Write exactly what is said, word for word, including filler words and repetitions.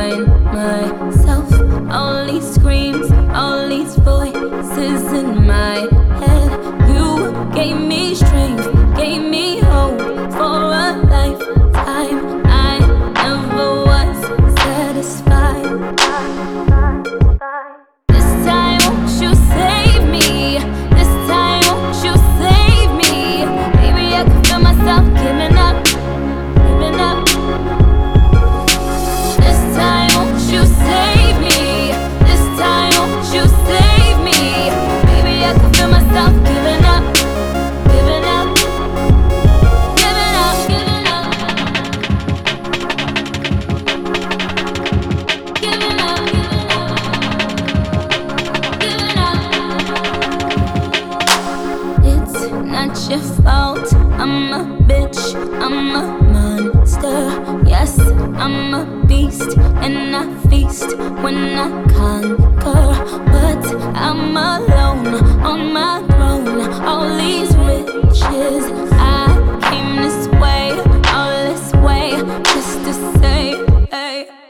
find myself. All these screams, all these voices in my head. You gave me strength, gave me hope for a lifetime. I never was satisfied. This time won't you save me? This time won't you save me? Baby, I can feel myself giving up, giving up. This time won't you save me? This time won't you save me? Baby, I can feel myself giving up, giving up, giving up, giving up, giving up, giving up. It's not your fault. I'm a bitch, I'm a monster. Yes, I'm a beast, and I feast when I conquer. But I'm alone on my throne. All these riches, I came this way, all this way, just to say, hey.